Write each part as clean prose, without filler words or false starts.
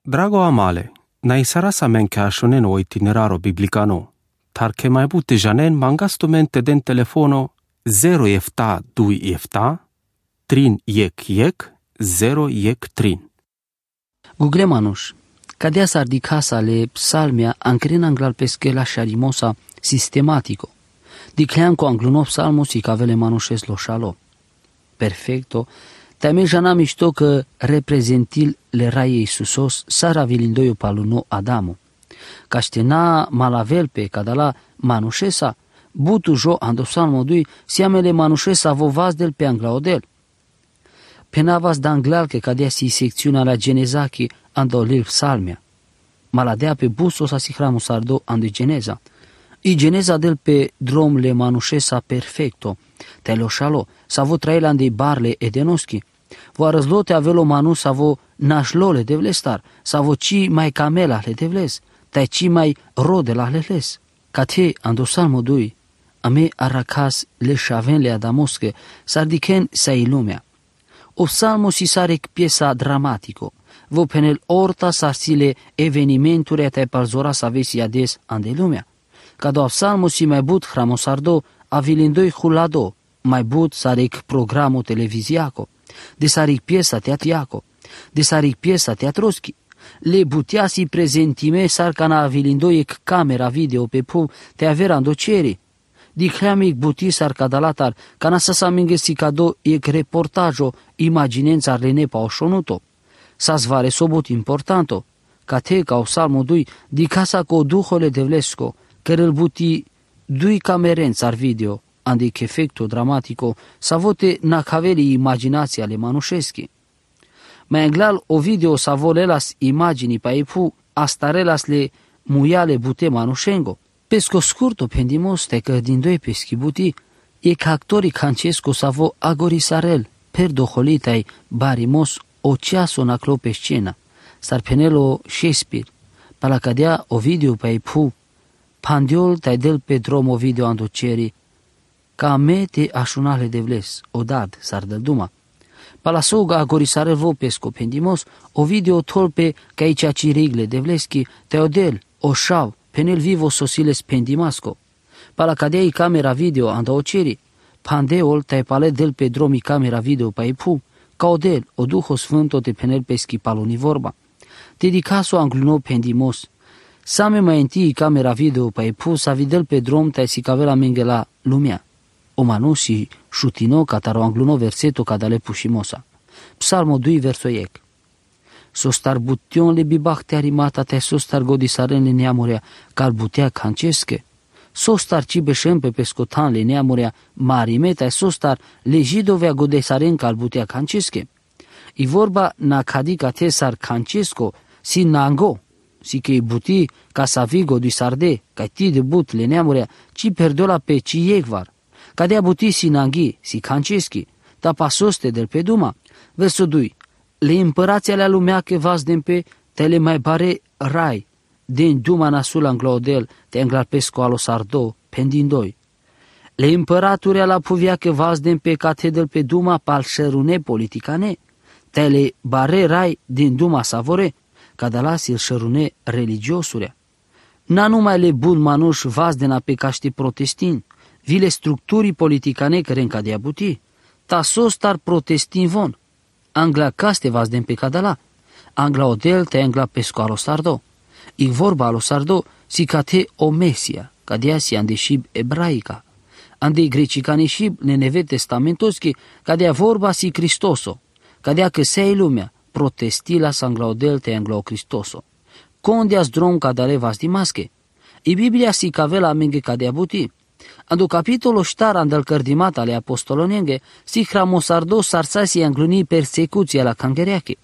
Drago amale, na isara sa men che ashonen o itineraro biblicano, tar che mai bute janen mangasto mente den telefono 0 efta 2 efta, trin yek 0 yek trin. Google manush, cadea s-ar di casa le psalmia ancrena anglal pesquela sharimosa sistematico. Di cleanco anglunop salmos y cavele manushes lo shalo. Perfecto. También jana mișto că reprezentil le raiei susos sara vilindoiu paluno Adamo. Caștena malavel pe cadala manușesa, butu jo ando salmodui siamele manușesa vovaz del pe anglaodel. Penavas d'anglal că cadea si secțiunea la genezachi ando lil salmia. Maladea pe busos asihramu sardo ando geneza. I geneza del pe drom le manușesa perfecto. Te lo shalo, savo traila andei barle edenoschi. Vo arăzlote avelo manu savo nașlole de vlestar, savo ci mai camela le de vles, tai ci mai rode la leles. Ca te ando salmodui, ame aracas le shaven le adamosche, sardichen sai lumea. O salmo si sarec piesa dramatico, vo penel orta sarsile evenimenturi atai palzora sa vesi ades ande lumea. Ca do salmo si mai but hramosardo avilindoi hulado, mai but sarec programo televiziaco, de saric piesa teatriaco, de saric piesa teatroschi. Le butiasi prezentime sarcana avilindoiec camera video pe pu te averando ceri. Di creamic buti sarcadalatar cana sa samingesi cado ec reportajo imaginenza rene pa oșonuto. Sa zvare sobot importanto, ca te ca o salmo dui di casa co duhole de vlesco, care îl buti dui camerenți ar video, andic efecto dramatico, sa vote na caveli imaginația le manușeschi. Mai englal o video sa volelas imagini pa epu astarelas le muiale bute manușengo. Pesco scurto pendimos te că din doi peschi buti, e ca actorii cancesco sa vo agorisarel, per doholitai barimos o ceaso naclo pe scena, sar penelo Shakespeare, pala cadea o video pa epu, pandiol tai del pe drom o video andoceri, ca me te așunale de vles, o dad, sar del duma. Pala soga agorisare vo pesco pendimos, o video tolpe ca aici cirigle de vleschi, te odel, o șau, penel vivo sosiles pendimasco. Pala cadei camera video anda oceri, pandeol tai pale del pe dromi camera video pa epu, ca odel, o duho sfânto te penel peschi paloni vorba. Dedicaso angluno pendimos, same mai întâi camera video pa epu sa videl pe drom tai si cavela mengela lumea. O manu si șutino cataro angluno verseto cadale pușimosa. Psalmo 2 verso ec. Sostar bution le bibach te arimata te sostar godisaren le neamurea cal butea cancesche. Sostar ci beșem pe pescotan le neamurea marime te sostar le jidovea godisaren cal butea cancesche. I vorba na cadica te sar cancesco si nango. Si che buti ca sa vigo di sarde ca ti de but le neamurea ci perdola pe ci ecvar. Cadea buti si nanghi, si canceschi, ta pasoste del pe duma. Verso 2. Le împărații alea lumea că vas din pe te le mai bare rai, din duma nasul anglaodel, te anglalpesco alo sardo, pendin 2. Le împăraturi ala puvia că vas din pe catedel pe duma pal șerune politicane, te le bare rai din duma savore, cadalasil șerune religiosurea. Na numai le bun manuș vas din pe caști protestin, vile structurii politicane care încadea buti, ta sostar protestin von. Angla caste vas den pe cadala, angla odel te angla pesco alo sardo. I vorba alo sardo si cate o mesia, cadea si ande shib ebraica. Ande grecicane shib ne neve testamentoschi, cadea vorba si Cristoso, cadea că sei lumea, protestilas angla odel te angla o Cristoso. Condeas drom cadale vas di masche. I Biblia si cavela menge cadea buti. Ando capitolo ștar andal cărdimata ale apostolonenge, si hramosardo sarsasi angluni persecuția la cangereache.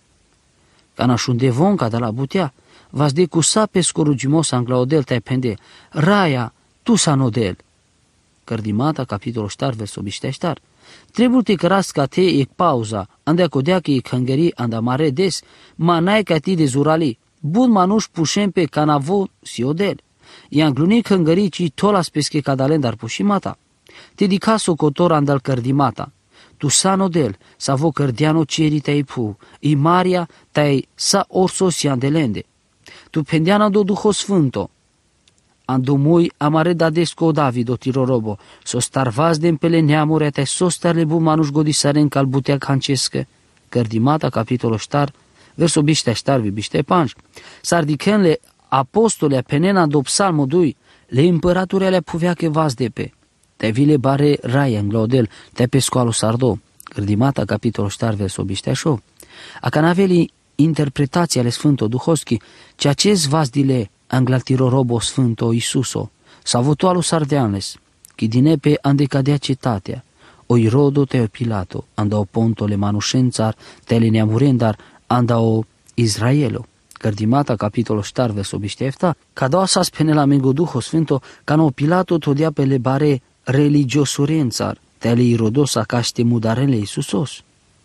Cana șunde vonca de la butea, vas de cu sape scorugimos anglaodel te pende, raia, tu sanodel. Cărdimata, capitolo ștar, verso biște ștar. Trebuie te căras ca te e pauza, andea codea că e cangeri anda mare des, ma n-ai ca ti de zurali, bun manuș pușem pe canavo si odel. I angluni căngării ci tolas pesche cadalen dar pușimata. Te dicaso cotor andal cărdimata. tu sano del, sa vo cărdiano cieri tei pu, i Maria tei sa orso siandelende. Tu pendiana do Duho Sfânto, ando mui amare da desco Davido tirorobo, so starvaz de pele neamure te so starle bu manuș godisaren cal butea cancescă. Cărdimata, capitolul ștar, verso biște ștarvi, biște panj. Sardicenle apostole penena do psalmo 2, le împăraturele puveache vas de pe. Te vile bare raia în glodel, te pescoalo sardo. Cărdimata, capitolul ștar, verso biște șo. A canaveli interpretația ale Sfânto Duhovski, ceea ce vas dile anglaltiro robo Sfânto Iisuso, s-a votualo sardeanles, chi dine pe andecadea cetatea, oi rodo te Pilato, andao pontole manușențar, te le neamurendar, andao Israelo. Cărdimata, capitolul ștar, verso biștefta, ca doa sa spene la mengo Duho Sfânto, ca no Pilato todea pe le bare religiosurențar, te le irodosa caște mudarele Iisusos.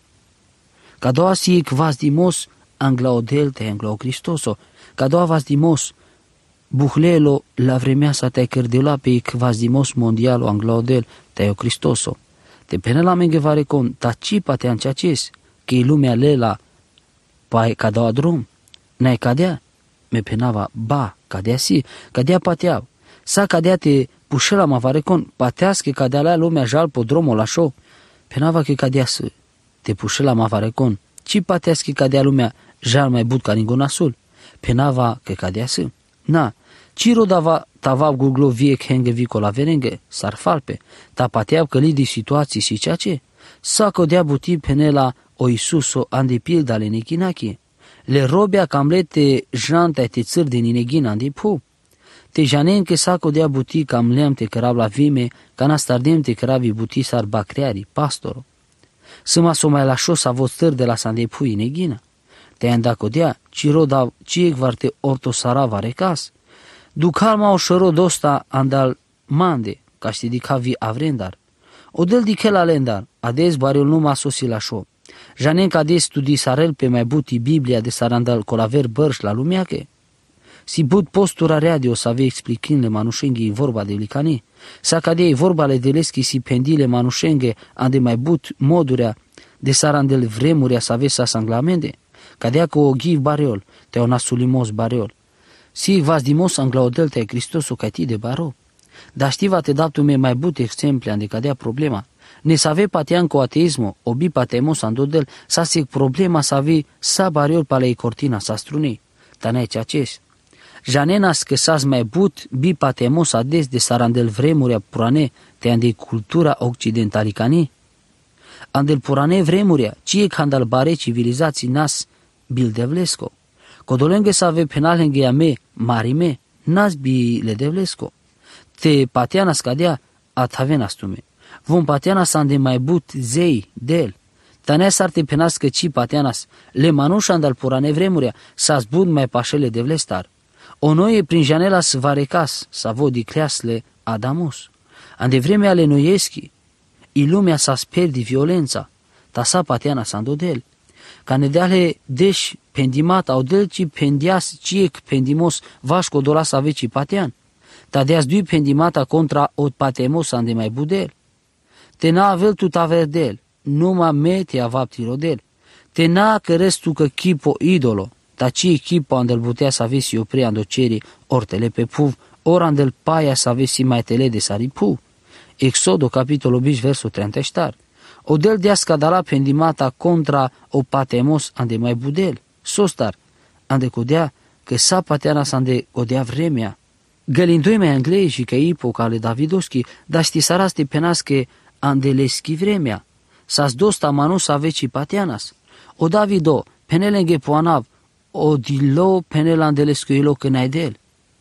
Ca doa si vas dimos anglaodel te anglao Cristoso, ca doa vas dimos buhlelo la vremea sa te cărdela pe vas dimos mondialo anglaodel te o Cristoso. Te pene la menge vare con tacipa te anceaces, că e lumea lela pae ca doa drum. N-ai cadea? Me penava, ba, cadea si, cadea pateau. Sa cadea te pușela ma vare con, patească cadea la lumea jal po dromul la șo. Penava că cadea să te pușela ma vare con, ci patească cadea lumea jal mai but ca ningun asul. Penava că cadea să. Na, ciro dava tava guglo vie henge vico la verenge, sar falpe, ta pateau că lidi situații și ceea ce. Sa codea buti penela o Iisuso andi pilda le nechinachie. Le robia camlete janta te țăr din ineghina andi pu. Te janen că sa codea buti cam leam te cărab la vime, ca nastardem te căravi buti sar bacreari, pastoro. Săma s-o mai lașo sa vostăr de la sande pu ineghina. Te anda codea, ciro da ciec varte orto sarava recas. Ducalma o șăro dosta andal mande, ca ști dicavi avrendar. O del dichela lendar, ades bariul numa sosi lașo. Janen ca de studi sarel pe mai buti Biblia de sarandal colaver bărș la lumeache. Si but postura radio să ave explicinle manușenghi vorba de licane, sa cadei vorba le deleschi si pendile manușenghe ande mai but modurea de sarandel vremurea să ave sa sanglamende, cadea că o ghiv bariol, te o nasulimos bariol. Si vas dimos anglaodel te Cristosul ca ti de baro. Dar știva te daptume mai but exemple ande cadea problema. Ne să ave patean cu ateismo, obi patemos andodel, sa se problema să ave sa bariol palei cortina sa strunei. Tanai ceaces. Janenas că s-as mai but bi patemos ades de sarandel vremurea purane te ande cultura occidentalicane. Andel purane vremurea, cie candal bare civilizații nas bildevlesco. Codolenghe să ave penalenghe a me, marime, nas bi le devlesco. Te pateanas cadea atavenas tume. Vom pateanas ande mai but zei del. Tanea s-ar te penas că ci pateanas le manușa andal purane vremurea s-as bun mai pașele devlestar. O noie prin janela svarecas sa vodi cleasle Adamos. Ande vremea ale noieschi, i lumea s-a sperdi violența, ta sa pateana sandodel. Ca ne deale deși pendimat au delci pendias ciec pendimos vașco dola să aveci patean. Ta deas dui pendimata contra ot patemos ande mai budel. Te na avel tu taverdel, numa me te avap tirodel. Te na că restul că chipo idolo, ta ci echipo andel butea să avesi opri andoceri ortele pe puv, ori andel paia să avesi mai tele de saripu. Exodo capitolul 5 versul 30. O del de scadala pendimata contra o patemos ande mai budel. Sostar, ande codea că sa pateana să ande codea vremea. Gălindoi mai anglei și că ipoca ale Davidoschi, dar ști saraste penasche andeleschi vremea. S-as dosta manus aveci pateanas. O Davido, penelenghe poanav, o dilo penelandelescuilo cănaidel.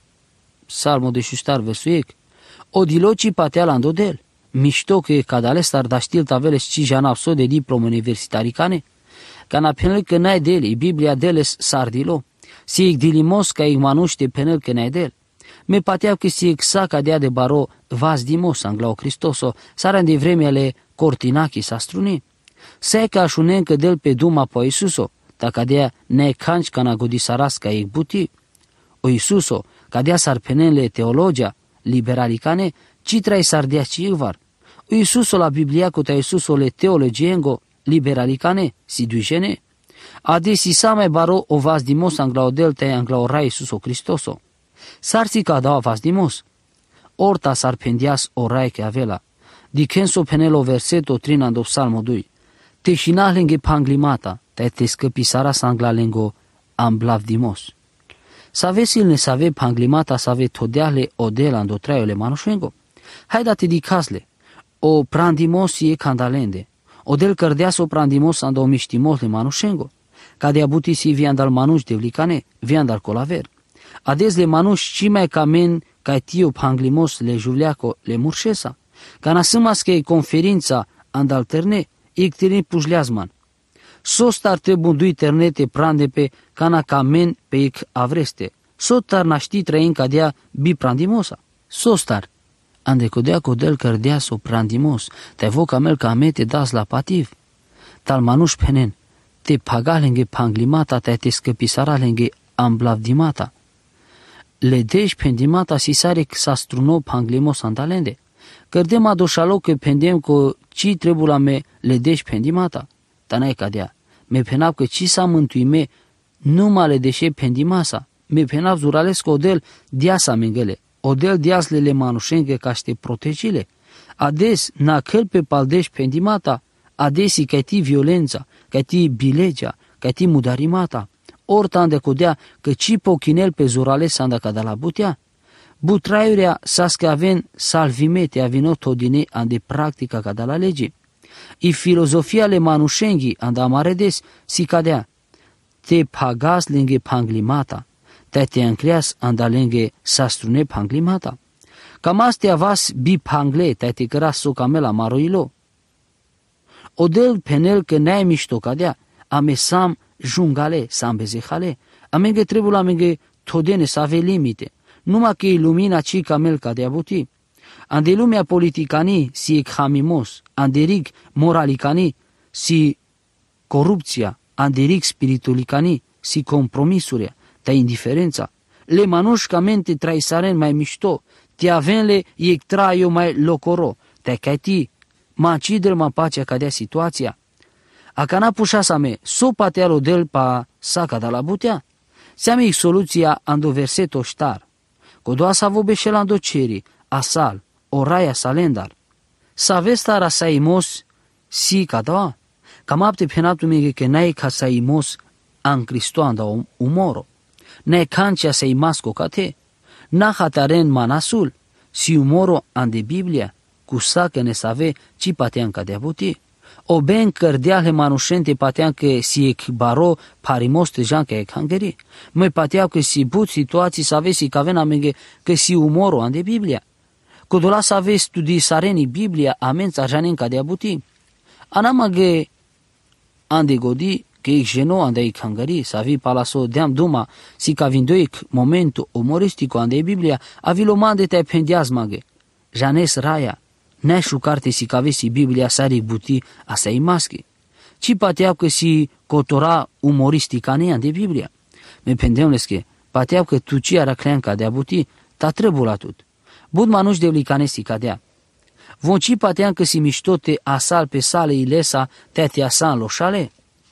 Salmo de șustar versuiec. O dilo ci pateala andodel. Mișto că e cadalestar da știl taveles ci janapso de diplomă universitaricane. Ca na penel cănaidel, e Biblia deles sardilo. Si ec dilimos ca ec manuște penel cănaidel. Me pateau că si ec sa cadea de baro vas dimos anglao Cristoso, saran de vremele cortinachi sa struni. Se ca așunen că del pe duma po Iisuso, ta cadea ne canci ca na godisaras ca ec buti. O Iisuso, cadea sar penele teologia, liberalicane, ci trai sardea ci ilvar. Iisuso la Biblia ko ta Iisuso le teologiengo liberalicane si duigene. Ade si same baro o vas dimos angla odel te angla ora Iisuso Cristoso. Sarsi ka da vas dimos. Orta sarpendias orai ke avela. Dicenso penelo verseto trinando psalmo 2. Te shinalenge panglimata, te scăpisara sanglalengo amblav dimos. Savesil ne save panglimata save todeale odelando traiole manușengo. Haidate di casle, o prandimos e candalende, odel cărdeas o prandimos ando miștimos le manușengo, ca de abuti si viandal manuș de vlicane, viandal colaver. Ades le manuș cimai camen ca tio panglimos le juleaco le murșesa, ca nasâmas că e conferința andalterne, ictirin pușleazman. Sostar te bundui ternete prande pe cana camen pe ic avreste. Sotar naști trăin ca dea bi prandimosa. Sostar, ande codea codel cărdea so prandimos, te voca mel ca mete das la pativ. Tal manuș penen, te paga lenge panglimata, te scăpisara lenge amblavdimata. Le deși pendimata si sare sa struno panglimos andalende. Cărdem adoșalo că pendem cu ci trebula me le deși pendimata. Tanai cadea, me penap că ci sa mântuime numai le deșe pendimasa, me penap zuralesc odel diasa mengele, odel diaslele manușenge ca ște protegile. Ades na căl pe paldeș pendimata, adesi ca ti violența, ca ti bilegea, ca ti mudarimata, orta îndecodea că ci pochinel pe zurales anda ca de la butea. Butraiurea sască aven salvimete avino todine ande practica ca de la lege. I filozofia le manușenghi anda maredes si cadea. Te pagas lenge panglimata, te încreas anda lenge sastrune panglimata. Cam astea vas bi pangle, te căra so camela maroilo. Odel penel că n-ai mișto cadea, ame sam jungale, sam bezehale, amenge trebuie amenge todene să ave limite, numai că e lumina ci camel cadea buti. Ande lumea politicanii si exhamimos, anderic moralicanii si corupția, anderic spiritualicanii si compromisurea, ta indiferența. Le manușcamente traisaren mai mișto, te avenle iec traio mai locoro, te cati, ma cidel ma pacea cadea situația. Acana pușasa me, so patealo del pa saca da la butea. Seame soluția ando verseto ștar. Codoasa vobeșel ando ceri, asal, oraia salendar. Savestar asaimos si cadawa. Cam apte penaptu mege că n-ai ca saimos an Cristo anda umoro. N-ai cancea saimasco cate. N-ahataren manasul, si umoro ande Biblia, cu sacă ne save ci patean ca de abuti. O ben cărdeale manușente patean că si ec baro parimos tejan că ec hangeri. Mai pateau că si but situații save si cavena mege că si umoro ande Biblia. Codola să aveți studii sareni Biblia, amența janen ca de abuti. Anamage ande godi, că e geno ande e hangari, să avi palaso deam duma, si ca vindoic momentul umoristico ande Biblia, avi lomande te pendiazmage. Janes raia, neșu carte si ca vesi Biblia sari buti a să-i maschi. Ci pateau că si cotora umoristica ne ande Biblia. Me pendeamlesche, pateau că tu ci ara cleanca de abuti, ta trebula tot. Bud manuș de vlicane si cadea. Vonci patean că si miștote asal pe sale ilesa te asan loșale.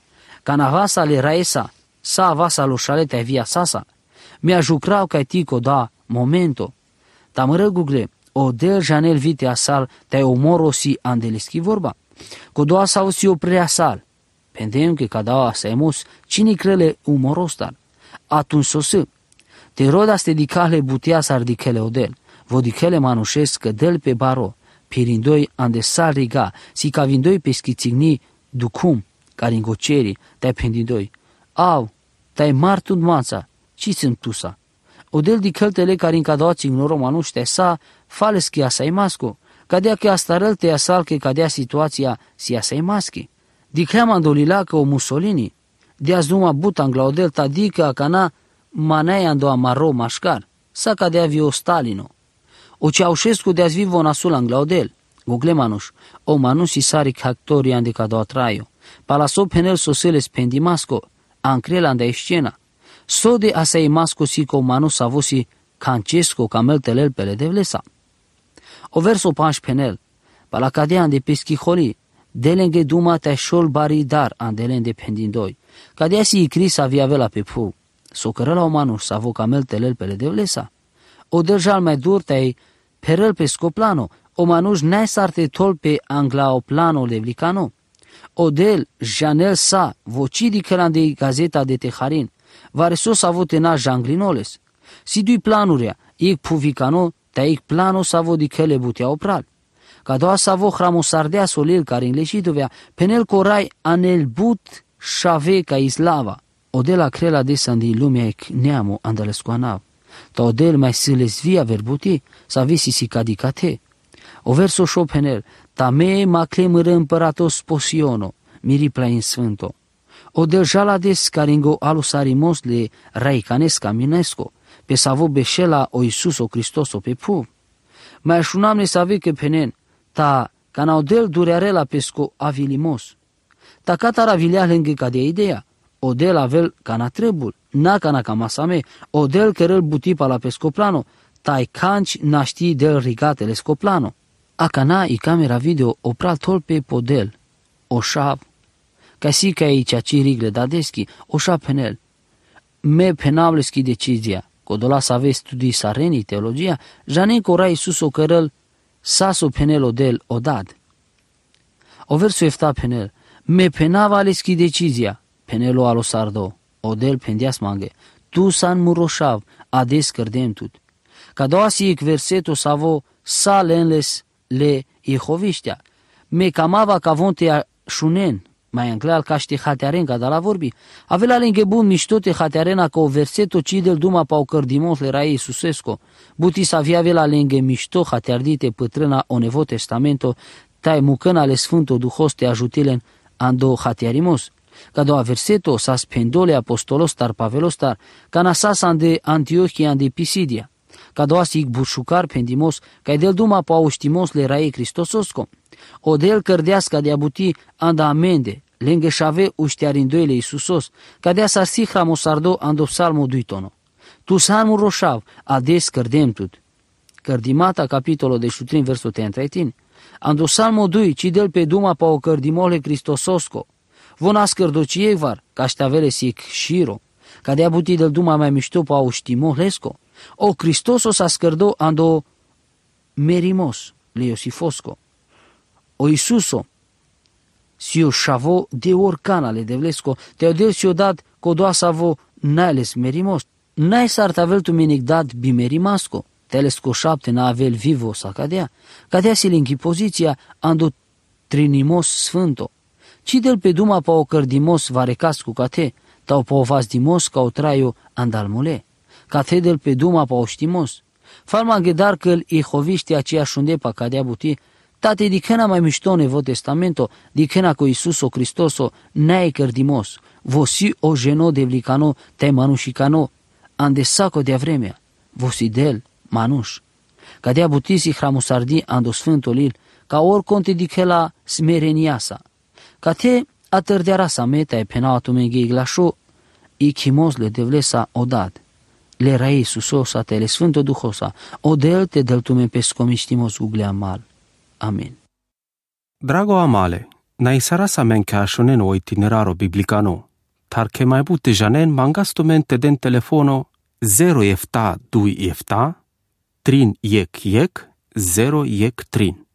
Canavasa le raesa, sa avasa loșale te via sasa. Mi-a jucrau ca tico da momento. Tamără gugle, o del janel vite asal te omoro si andeleschi vorba. Codoa sau si opre asal. Pendem că cadau asemos cine crele umorostar. Atunci sosă. Te roda ste dicale butea s-ar dicele odel. Vodicele manușesc că del pe baro, pirindoi ande sal riga, si ca vindoi pe schițigni ducum, care ingoceri, te-ai pendindoi. Au, te-ai martund mața, ci sunt tusa. Odel dicăltele care încadoați ignoro manuște sa, faleschi asai masco, cadea că astarăl te asal că cadea situația si asai maschi. Dicleam andolila că o Mussolini, de-azi duma buta în glaudel tadică cana manai ando amaro mașcar, sa cadea vio Stalino. O Ceaușescu de-azi vivo nasul în glaudel, gugle manuș, o manus si saric actorii ande cadoa traio, palaso penel soseles pendimasco, ancrel ande scena, sode asai masco si co manus avosi cancesco camel telel pele devlesa. O verso panș penel, Pala cadea de peschicholi, delenge duma te șol bari dar andelen de pendindoi. Cadea si icris avea vela pe pu. Socără la omanus să avo camel telel pe le devlesa. O deljal mai dur te perel pe scoplano, o manus n-ai sarte tol pe angla o plano levlicano. O del janel sa, vocidi călandei gazeta de teharin, vare sos avut ena janglinoles. Si dui planurea, ic puvicano, te ic plano sa vo di căle butea opral. Ca doa sa vo hramosardea solil care în leșidovea, penel corai anel but șave ca islava. O de la crela de sandi lumea ec neamu andalescoanav. Ta o del mai sâles via verbuti, sa visi si cadicate. O verso șo penel, ta me ma clemără împăratos posiono, miri plain sfânto. O del jalades caringo alusarimos le raicanesca minesco, pe savo beșela o Iisus o Hristos o pe pu. Mai așunam ne save că penen, ta cana del durearela pesco avilimos. Ta catara vilea lângă ca de ideea, o del avel cana trebul, na cana camasame, o del cărăl butipa la pescoplano, tai canci naști del rigatele scoplano. A cana i camera video opral tol pe podel, o șab, ca si ca ei ceaci rigle dadeschi, o șab penel. Me penavleschi decizia, codola să aveți studii sareni teologia, janen cora Iisus o cărăl, saso penel o del o dad. O verso efta penel, me penavleschi decizia, penelo alo sardo, o del pendias mange, tu san muroșav, ades cărdemtut. Ca doua si verseto savo sa lenles le Jehoviștea, me camava ca vonte șunen, mai încleal ca ști hatearen ca da la vorbi, avea lângă bun miștote hatearena ca o verseto cidel duma pa o cărdimos le rai Iisusesco, buti să avea la lângă mișto hateardite pătrâna o nevo testamento, tai mucăna le sfânto duhos te ajutilen ando hatearimos. Ca doua verseto sa spendole apostolostar pavelostar, ca nasas ande Antiochia ande Pisidia. Ca doua sig bușucar pendimos, ca del duma pa oștimos le rai Cristososco. O del cărdeasca de abuti anda amende, lângă șave uștearindoile Iisusos, ca dea sa si hramosardo ando psalmo duitono. Tu salmul roșav, ades cărdemtut. Cărdimata capitolo de șutrin verso 33, ando salmo dui, ci del pe duma pa o cărdimole Cristososco. Vona scărdocie var, ca șteavele sic șiro, ca de abuti del duma mai mișto pa o știmohlesco. O Cristosos a scărdo ando merimos, le Iosifosco. O Iisuso, si o șavo de orcanale de vlesco, teodel si o dat codoa savo nailes merimos, nai sartavel tu menic dat bimerimasco, telesco 7 na avel vivo sa cadea si linchi poziția ando trinimos sfânto. Cidel pe duma pa o cărdimos varecascu cate, tau pa o vazdimos ca o traio andalmule, cate del pe duma pa o știmos. Falma ghedar că-l Jehoviști aceeași unde pa cadea buti, tate dicena mai mișto nevo testamento, dicena cu Iisus o Cristoso, nae cărdimos, vosi o geno de vlicano, te manușicano, ande saco de vremea, vosi del, manuș. Cadea butisi hramusardi ando sfântolil, ca or conte dicela smereniasa. Ca te atârdeara sa meta e penau atumenghe iglașo, i chimos le devlesa odad. Le rai Iisusosa te le sfânto duhosa, o del te del tume pescomiștimos guglea mal. Amin. Drago amale, na isara sa mencașonen o itineraro biblicano, tar che mai bute janen mangastomente den telefono 0 efta 2 efta, trin iec 0 iec trin.